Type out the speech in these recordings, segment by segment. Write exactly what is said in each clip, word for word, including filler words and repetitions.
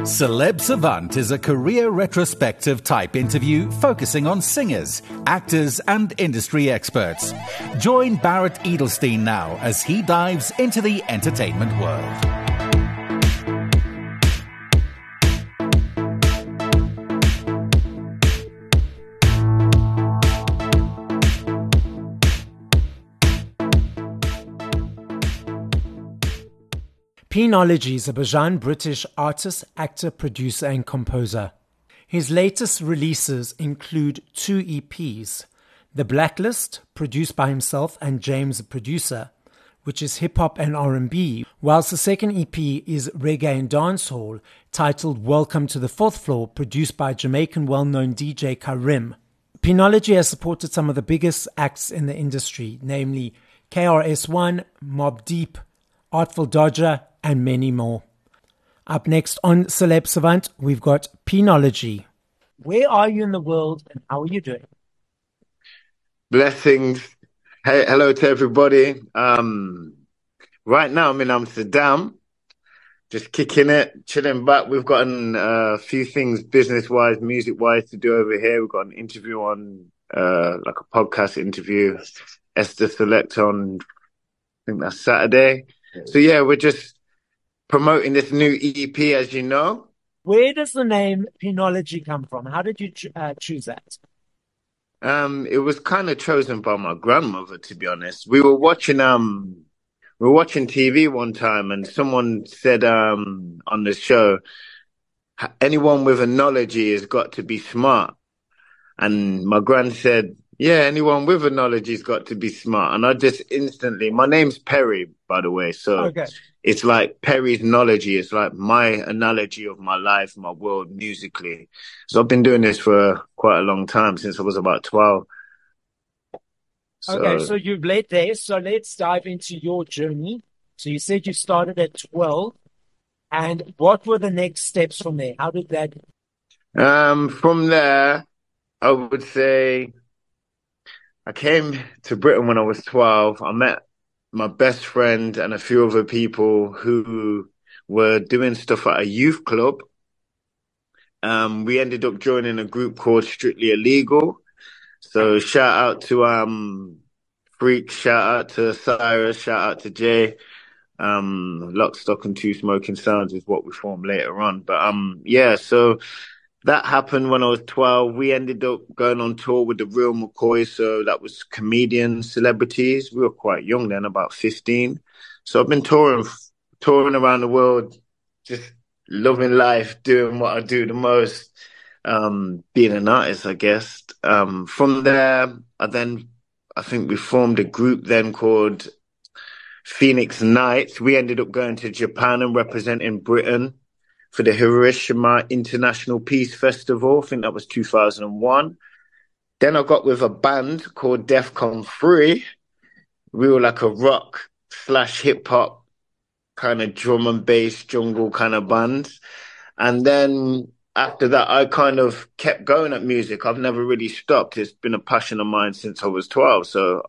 Celeb Savant is a career retrospective type interview focusing on singers, actors, and industry experts. Join Barrett Edelstein now as he dives into the entertainment world. P-Nology is a Bajan-British artist, actor, producer and composer. His latest releases include two E Ps, The Blacklist, produced by himself and James the producer, which is hip-hop and R and B, whilst the second E P is Reggae and Dancehall, titled Welcome to the Fourth Floor, produced by Jamaican well-known D J Karim. P-Nology has supported some of the biggest acts in the industry, namely K R S One, Mobb Deep, Artful Dodger, and many more. Up next on Celeb Savant, we've got P-Nology. Where are you in the world and how are you doing? Blessings. Hey, hello to everybody. Um, right now I'm in Amsterdam, just kicking it, chilling back. We've got a uh, few things business-wise, music-wise to do over here. We've got an interview on, uh, like a podcast interview, Esther Select on, I think that's Saturday. So yeah, we're just promoting this new E P, as you know. Where does the name P-Nology come from? How did you ch- uh, choose that? Um, it was kind of chosen by my grandmother, to be honest. We were watching um, we were watching T V one time, and someone said um on the show, anyone with a knowledge has got to be smart. And my grand said, yeah, anyone with a knowledge has got to be smart. And I just instantly, my name's Perry, by the way. So okay. It's like Perry's knowledge. It's like my analogy of my life, my world musically. So I've been doing this for quite a long time, since I was about twelve. So, okay, so you've led there. So let's dive into your journey. So you said you started at twelve. And what were the next steps from there? How did that? Um, from there, I would say I came to Britain when I was twelve. I met my best friend and a few other people who were doing stuff at a youth club. Um, we ended up joining a group called Strictly Illegal. So shout out to um Freak, shout out to Cyrus, shout out to Jay. Um, Lock, Stock and Two Smoking Sounds is what we formed later on. But um, yeah, so that happened when I was twelve. We ended up going on tour with the Real McCoy. So that was comedian celebrities. We were quite young then, about fifteen. So I've been touring, touring around the world, just loving life, doing what I do the most, um, being an artist, I guess. Um, from there, I then, I think we formed a group then called Phoenix Nights. We ended up going to Japan and representing Britain for the Hiroshima International Peace Festival. I think that was two thousand one. Then I got with a band called Defcon three. We were like a rock slash hip hop kind of drum and bass jungle kind of band. And then after that, I kind of kept going at music. I've never really stopped. It's been a passion of mine since I was twelve. So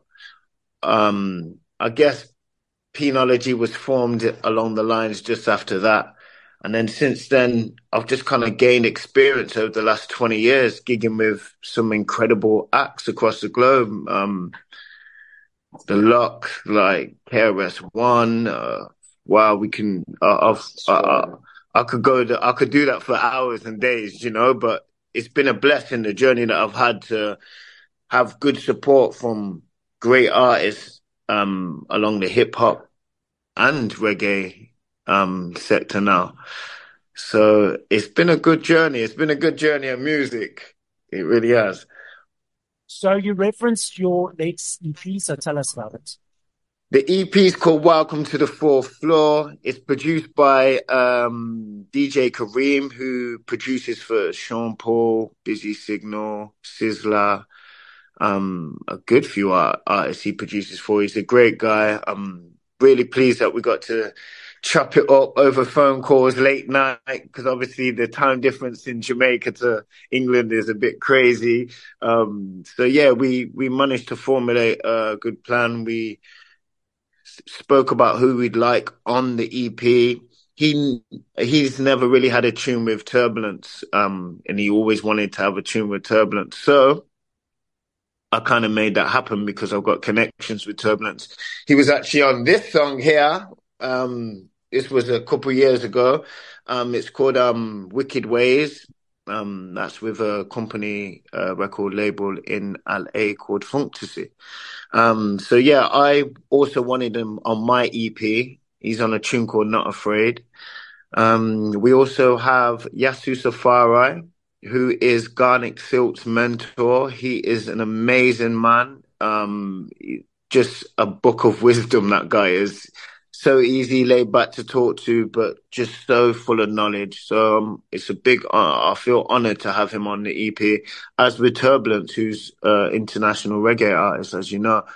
um, I guess P-Nology was formed along the lines just after that. And then since then, I've just kind of gained experience over the last twenty years, gigging with some incredible acts across the globe. Um, the Lock, like K R S One. Uh, wow, we can. Uh, I've, uh, I could go. To, I could do that for hours and days, you know. But it's been a blessing, the journey that I've had to have good support from great artists um, along the hip hop and reggae um sector now. So it's been a good journey. It's been a good journey of music. It really has. So you referenced your latest E P, so tell us about it. The E P is called Welcome to the Fourth Floor. It's produced by um D J Kareem, who produces for Sean Paul, Busy Signal, Sizzler, um a good few art- artists he produces for. He's a great guy. I'm really pleased that we got to chop it up over phone calls late night, because obviously the time difference in Jamaica to England is a bit crazy. Um, so yeah, we, we managed to formulate a good plan. We s- spoke about who we'd like on the E P. he he's never really had a tune with Turbulence, um, and he always wanted to have a tune with Turbulence. So I kind of made that happen because I've got connections with Turbulence. He was actually on this song here. Um, this was a couple of years ago. Um, it's called um, Wicked Ways. Um, that's with a company, uh, record label in L A called Funktasy. Um, so yeah, I also wanted him on my E P. He's on a tune called Not Afraid. Um, we also have Yasu Safari, who is Garnick Silt's mentor. He is an amazing man. Um, just a book of wisdom, that guy is. So easy, laid back to talk to, but just so full of knowledge. So um, it's a big, uh, I feel honored to have him on the E P, as with Turbulence, who's uh international reggae artist, as you know.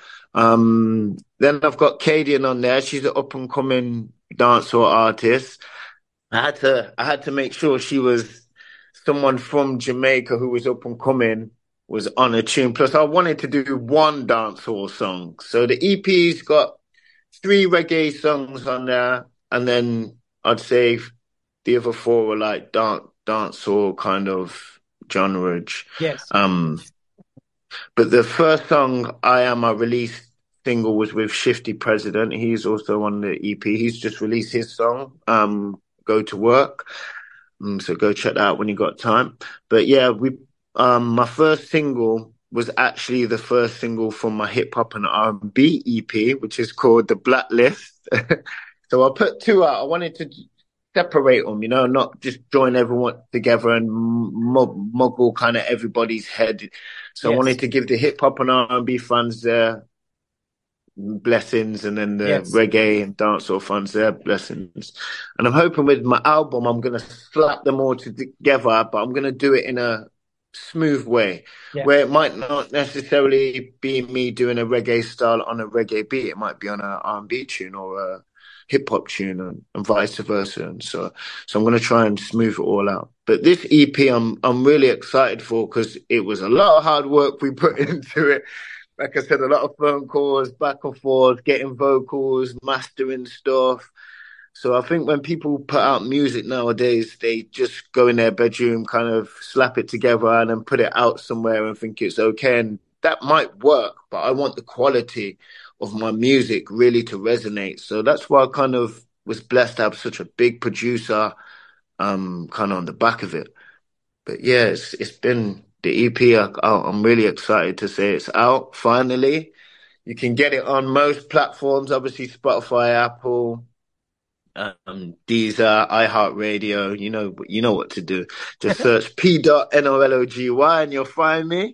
Um, then I've got Kadian on there. She's an up and coming dancehall artist. I had to, I had to make sure she was someone from Jamaica who was up and coming, was on a tune. Plus, I wanted to do one dancehall song. So the E P's got three reggae songs on there, and then I'd say the other four were like dance, dancehall kind of genre. Yes. Um, but the first song, I Am, I released single was with Shifty President. He's also on the E P. He's just released his song, um, Go to Work. Um, so go check that out when you got time. But yeah, we um, my first single was actually the first single from my hip hop and R and B E P, which is called The Blacklist. So I put two out. I wanted to separate them, you know, not just join everyone together and mug- muggle kind of everybody's head. So yes. I wanted to give the hip hop and R and B fans their blessings, and then the yes. reggae and dancehall fans their blessings. And I'm hoping with my album, I'm going to slap them all together, but I'm going to do it in a smooth way, yeah. where it might not necessarily be me doing a reggae style on a reggae beat. It might be on an R and B tune or a hip hop tune, and, and vice versa. And so, so I'm going to try and smooth it all out. But this E P, I'm I'm really excited for, because it was a lot of hard work we put into it. Like I said, a lot of phone calls, back and forth, getting vocals, mastering stuff. So I think when people put out music nowadays, they just go in their bedroom, kind of slap it together and then put it out somewhere and think it's okay. And that might work, but I want the quality of my music really to resonate. So that's why I kind of was blessed to have such a big producer um, kind of on the back of it. But yeah, it's, it's been the E P. I, I'm really excited to say it's out finally. You can get it on most platforms, obviously Spotify, Apple, Um, Deezer, iHeartRadio. You know, you know what to do. Just search P N O L O G Y and you'll find me.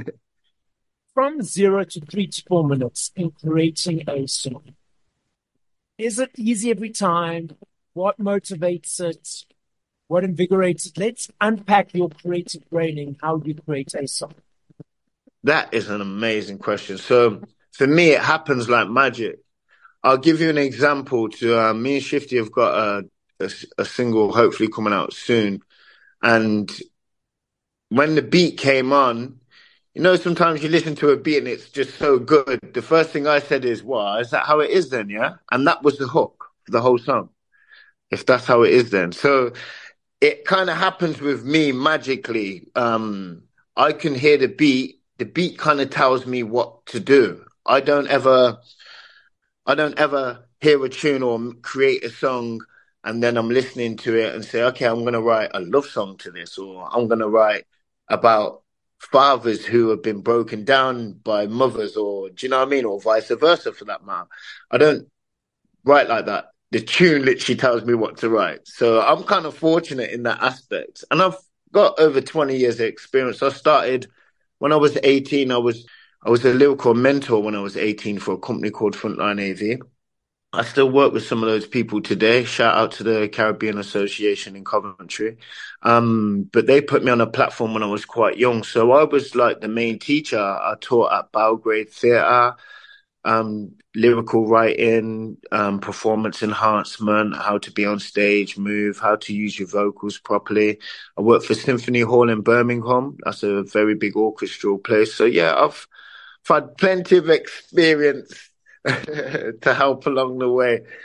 From zero to three to four minutes in creating a song, is it easy every time? What motivates it? What invigorates it? Let's unpack your creative brain and how you create a song. That is an amazing question. So for me, it happens like magic. I'll give you an example. To uh, me and Shifty have got a, a, a single hopefully coming out soon. And when the beat came on, you know, sometimes you listen to a beat and it's just so good. The first thing I said is, well, is that how it is then, yeah? And that was the hook for the whole song, if that's how it is then. So it kind of happens with me magically. Um, I can hear the beat. The beat kind of tells me what to do. I don't ever... I don't ever hear a tune or create a song and then I'm listening to it and say, okay, I'm going to write a love song to this, or I'm going to write about fathers who have been broken down by mothers, or do you know what I mean? Or vice versa for that matter. I don't write like that. The tune literally tells me what to write. So I'm kind of fortunate in that aspect. And I've got over twenty years of experience. I started when I was eighteen. I was I was a lyrical mentor when I was eighteen for a company called Frontline A V. I still work with some of those people today. Shout out to the Caribbean Association in Coventry. Um, but they put me on a platform when I was quite young. So I was like the main teacher. I taught at Belgrade Theatre, um, lyrical writing, um, performance enhancement, how to be on stage, move, how to use your vocals properly. I worked for Symphony Hall in Birmingham. That's a very big orchestral place. So yeah, I've I've had plenty of experience to help along the way.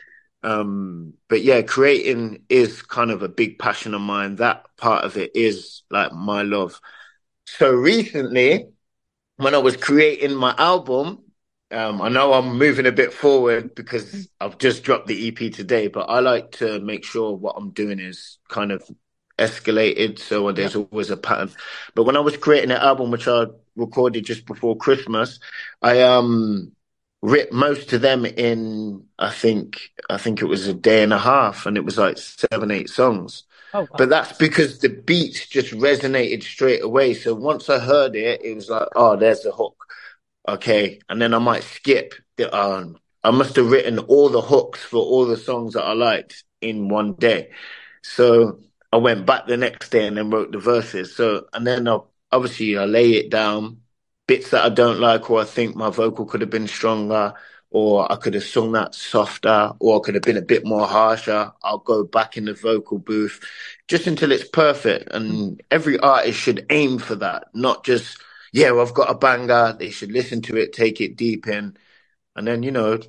Um, but yeah, creating is kind of a big passion of mine. That part of it is like my love. So recently, when I was creating my album, um, I know I'm moving a bit forward because I've just dropped the E P today, but I like to make sure what I'm doing is kind of escalated, so there's Yep. always a pattern. But when I was creating an album, which I recorded just before Christmas, I um writ most of them in I think I think it was a day and a half, and it was like seven, eight songs. Oh, wow. But that's because the beats just resonated straight away. So once I heard it, it was like, oh, there's the hook. Okay. And then I might skip the um I must have written all the hooks for all the songs that I liked in one day. So I went back the next day and then wrote the verses. So and then I obviously I lay it down, bits that I don't like or I think my vocal could have been stronger, or I could have sung that softer, or I could have been a bit more harsher. I'll go back in the vocal booth just until it's perfect. And every artist should aim for that, not just, yeah, well, I've got a banger. They should listen to it, take it deep in, and then, you know,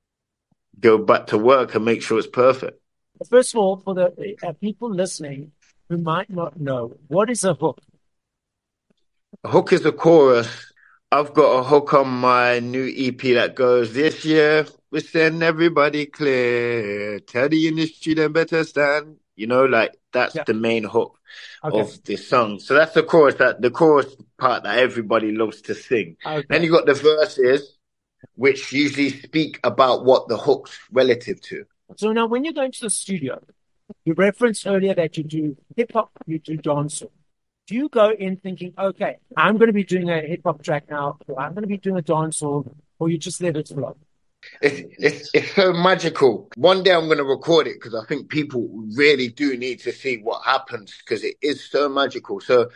go back to work and make sure it's perfect. First of all, for the uh, people listening who might not know, what is a hook? A hook is a chorus. I've got a hook on my new E P that goes, this year we send everybody clear. Tell the industry they better stand. You know, like that's Yeah. the main hook Okay. of this song. So that's the chorus, that the chorus part that everybody loves to sing. Okay. Then you got the verses, which usually speak about what the hook's relative to. So now when you go into the studio, you referenced earlier that you do hip hop, you do dancehall. Do you go in thinking, okay, I'm going to be doing a hip hop track now, or I'm going to be doing a dancehall, or you just let it flow? It's, it's, it's so magical. One day I'm going to record it because I think people really do need to see what happens because it is so magical. So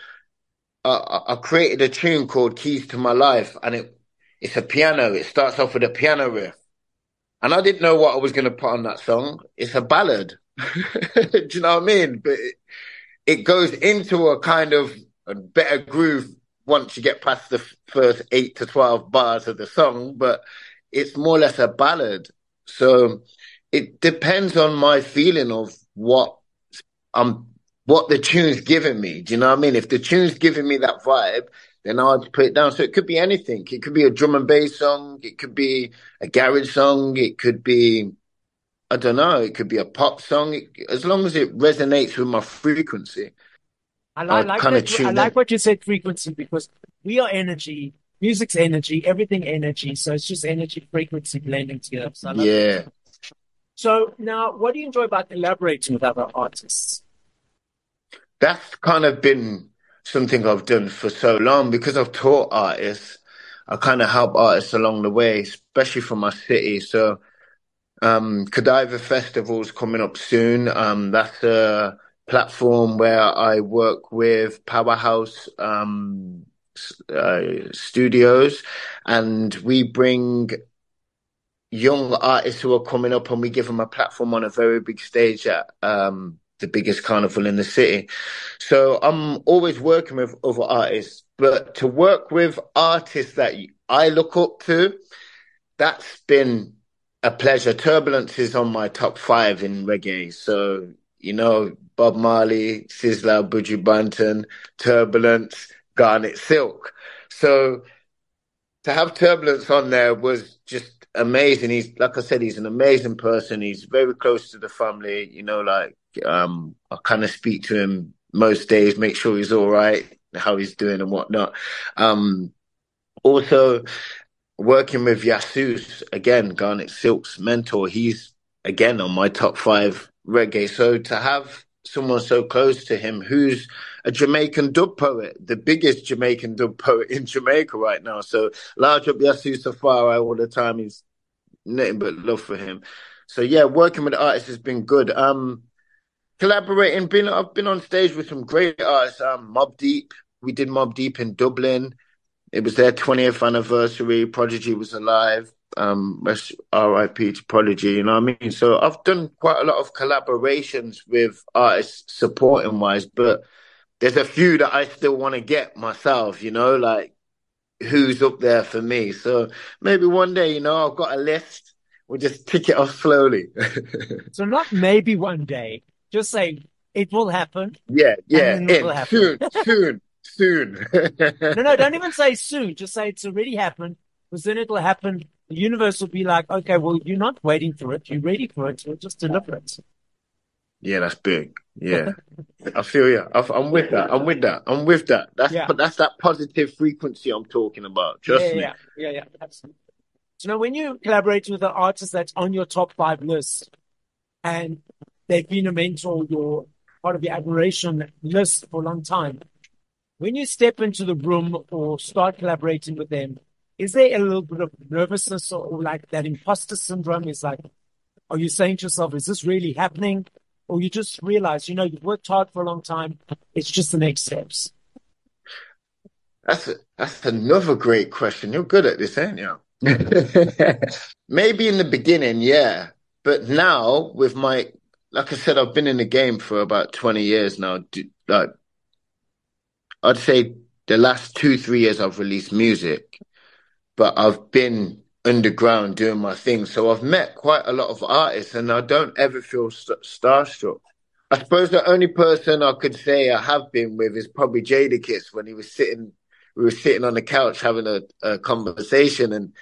uh, I created a tune called Keys to My Life, and it it's a piano. It starts off with a piano riff. And I didn't know what I was going to put on that song. It's a ballad. Do you know what I mean? But it, it goes into a kind of a better groove once you get past the first eight to twelve bars of the song, but it's more or less a ballad. So it depends on my feeling of what I'm, what the tune's giving me. Do you know what I mean? If the tune's giving me that vibe, then I'll put it down. So it could be anything. It could be a drum and bass song. It could be a garage song. It could be, I don't know, it could be a pop song. It, as long as it resonates with my frequency. I like, like kind of that. I tune like in. what you said, frequency, because we are energy. Music's energy, everything energy. So it's just energy, frequency blending together. So I love Yeah. that. So now, what do you enjoy about collaborating with other artists? That's kind of been something I've done for so long because I've taught artists. I kind of help artists along the way, especially from my city. So, um, Godiva Festival's coming up soon. Um, that's a platform where I work with Powerhouse, um, uh, studios, and we bring young artists who are coming up and we give them a platform on a very big stage at, um, the biggest carnival in the city. So I'm always working with other artists, but to work with artists that I look up to, that's been a pleasure. Turbulence is on my top five in reggae. So, you know, Bob Marley, Sizzla, Buju Banton, Turbulence, Garnet Silk. So to have Turbulence on there was just amazing. He's, like I said, he's an amazing person. He's very close to the family, you know, like, um, I kind of speak to him most days, make sure he's all right, how he's doing and whatnot. Um, also working with Yasus, again, Garnet Silk's mentor, he's again on my top five reggae. So to have someone so close to him who's a Jamaican dub poet, the biggest Jamaican dub poet in Jamaica right now. So large up Yasu Safari all the time. He's nothing but love for him. So yeah, working with artists has been good. Um, collaborating, been I've been on stage with some great artists. Um, Mobb Deep, we did Mobb Deep in Dublin. It was their twentieth anniversary. Prodigy was alive. Um, R I P to Prodigy, you know what I mean? So I've done quite a lot of collaborations with artists supporting wise, but there's a few that I still want to get myself, you know, like who's up there for me. So maybe one day, you know, I've got a list. We'll just tick it off slowly. So not maybe one day, just say it will happen. Yeah, And yeah, then it will in happen. soon, soon, soon. No, no, don't even say soon. Just say it's already happened, because then it'll happen. The universe will be like, okay, well, you're not waiting for it. You're ready for it. You'll just deliver it. Yeah, that's big. Yeah, I feel you. I, I'm with that. I'm with that. I'm with that. That's Yeah. that's that positive frequency I'm talking about. Trust yeah, me. yeah, yeah, yeah, absolutely. So now, when you collaborate with an artist that's on your top five list, and they've been a mentor, your part of your admiration list for a long time, when you step into the room or start collaborating with them, is there a little bit of nervousness or, or like that imposter syndrome? Is like, are you saying to yourself, is this really happening? Or you just realize, you know, you've worked hard for a long time. It's just the next steps. That's a, that's another great question. You're good at this, ain't you? Maybe in the beginning, yeah. But now with my, like I said, I've been in the game for about twenty years now. Like, I'd say the last two, three years I've released music, but I've been underground doing my thing. So I've met quite a lot of artists and I don't ever feel st- starstruck. I suppose the only person I could say I have been with is probably Jadakiss when he was sitting, we were sitting on the couch having a, a conversation and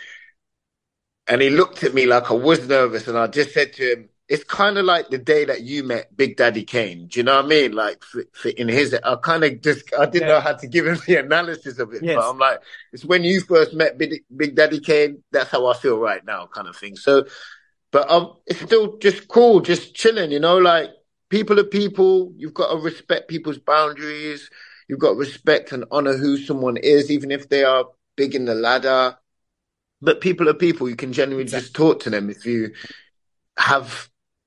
and he looked at me like I was nervous and I just said to him, it's kind of like the day that you met Big Daddy Kane. Do you know what I mean? Like for, for in his, I kind of just, I didn't Yeah. know how to give him the analysis of it, Yes. but I'm like, it's when you first met Big, Big Daddy Kane, that's how I feel right now kind of thing. So, but um, it's still just cool, just chilling, you know, like people are people. You've got to respect people's boundaries. You've got to respect and honor who someone is, even if they are big in the ladder. But people are people. You can generally Exactly. just talk to them if you have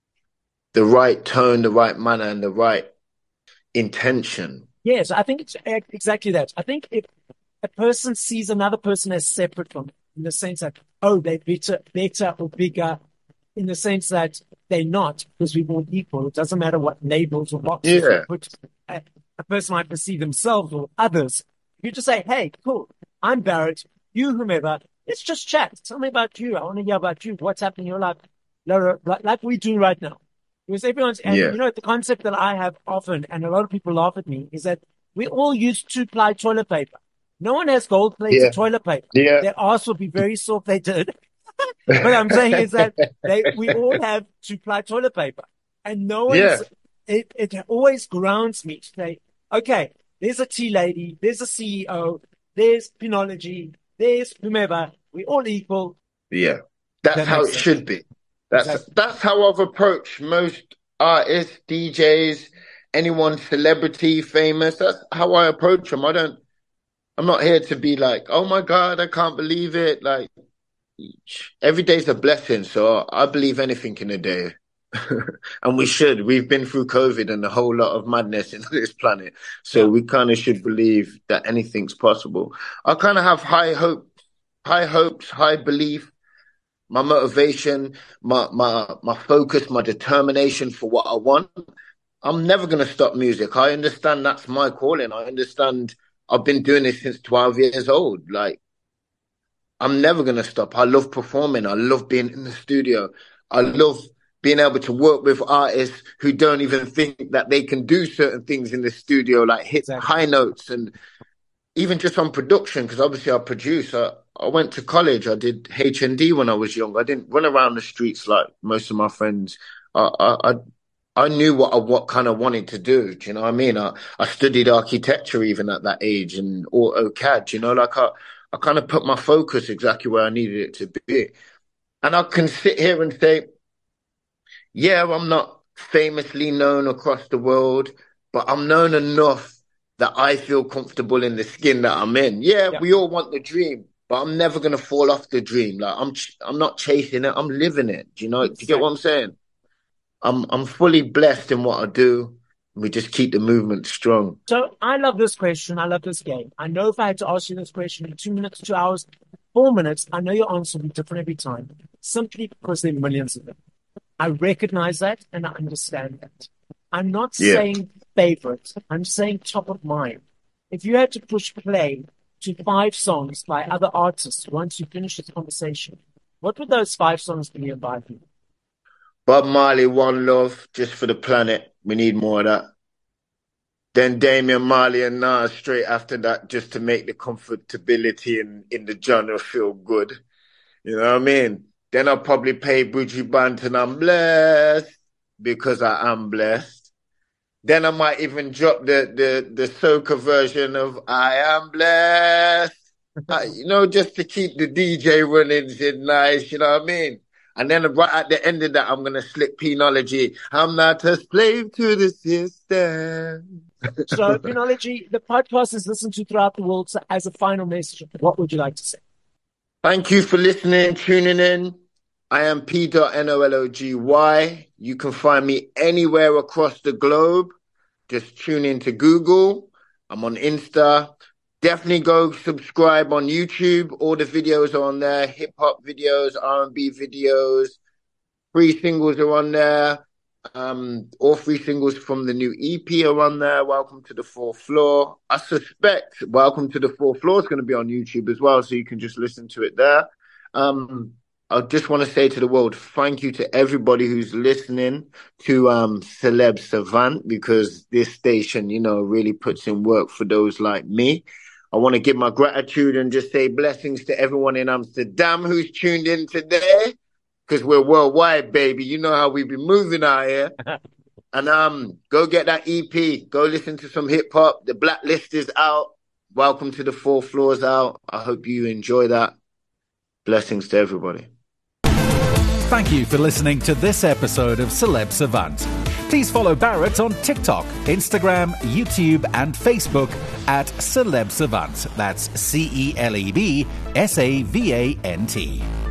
the right tone, the right manner, and the right intention. Yes, I think it's e- exactly that. I think if a person sees another person as separate from them, in the sense that, oh, they're better, better or bigger, in the sense that they're not, because we're all equal. It doesn't matter what labels or boxes Yeah. we put a, a person might perceive themselves or others. You just say, hey, cool, I'm Barrett, you whomever, let's just chat. Tell me about you. I want to hear about you. What's happening in your life? Like, like we do right now. Because everyone's, and Yeah. you know, the concept that I have often, and a lot of people laugh at me, is that we all use two-ply toilet paper. No one has gold-plated Yeah. toilet paper. Yeah. Their arse would be very sore if they did. What I'm saying is that they, we all have two-ply toilet paper. And no one's, Yeah. it, it always grounds me to say, okay, there's a tea lady, there's a C E O, there's Pinology, there's whomever. We're all equal. Yeah. That's That how makes it sense. should be. That's Exactly. that's how I've approached most artists, D Js, anyone celebrity, famous. That's how I approach them. I don't. I'm not here to be like, oh my God, I can't believe it. Like every day's a blessing, so I believe anything in a day. And we should. We've been through COVID and a whole lot of madness in this planet, so Yeah. we kind of should believe that anything's possible. I kind of have high hope, high hopes, high belief. My motivation, my my my focus, my determination for what I want. I'm never gonna stop music. I understand that's my calling. I understand I've been doing this since twelve years old. Like I'm never gonna stop. I love performing. I love being in the studio. I love being able to work with artists who don't even think that they can do certain things in the studio, like hit Exactly. high notes and even just on production, because obviously I produce. I, I went to college. I did H N D when I was young. I didn't run around the streets like most of my friends. I I I, I knew what I what kind of wanted to do. Do you know what I mean? I, I studied architecture even at that age and AutoCAD. You know, like I I kind of put my focus exactly where I needed it to be. And I can sit here and say, yeah, I'm not famously known across the world, but I'm known enough that I feel comfortable in the skin that I'm in. Yeah, Yeah. we all want the dream, but I'm never gonna fall off the dream. Like I'm, ch- I'm not chasing it. I'm living it. Do you know? Do you get what I'm saying? I'm, I'm fully blessed in what I do. We just keep the movement strong. So I love this question. I love this game. I know if I had to ask you this question in two minutes, two hours, four minutes, I know your answer will be different every time, simply because there are millions of them. I recognize that and I understand that. I'm not Yeah. saying favorite. I'm saying top of mind. If you had to push play to five songs by other artists once you finish this conversation, What would those five songs be in five? Bob Marley, One Love, Just for the Planet. We need more of that. Then Damian Marley and Nas straight after that, just to make the comfortability in, in the genre feel good. You know what I mean? Then I'll probably play Buju Banton, I'm blessed, because I am blessed. Then I might even drop the the, the soca version of I Am Blessed. uh, you know, just to keep the D J running shit nice, you know what I mean? And then right at the end of that, I'm going to slip Penology. I'm not a slave to the system. So, Penology, the podcast is listened to throughout the world. So as a final message, what would you like to say? Thank you for listening, tuning in. I am P N O L O G Y. You can find me anywhere across the globe. Just tune into Google. I'm on Insta. Definitely go subscribe on YouTube. All the videos are on there. Hip-hop videos, R and B videos. Three singles are on there. Um, all three singles from the new E P are on there. Welcome to the Fourth Floor. I suspect Welcome to the Fourth Floor is going to be on YouTube as well, so you can just listen to it there. Um, I just want to say to the world, thank you to everybody who's listening to um, Celeb Savant, because this station, you know, really puts in work for those like me. I want to give my gratitude and just say blessings to everyone in Amsterdam who's tuned in today, because we're worldwide, baby. You know how we be moving out here. And um, go get that E P. Go listen to some hip hop. The Blacklist is out. Welcome to the Fourth Floor's out. I hope you enjoy that. Blessings to everybody. Thank you for listening to this episode of Celeb Savant. Please follow Barrett on TikTok, Instagram, YouTube, and Facebook at Celeb Savant. That's C E L E B S A V A N T.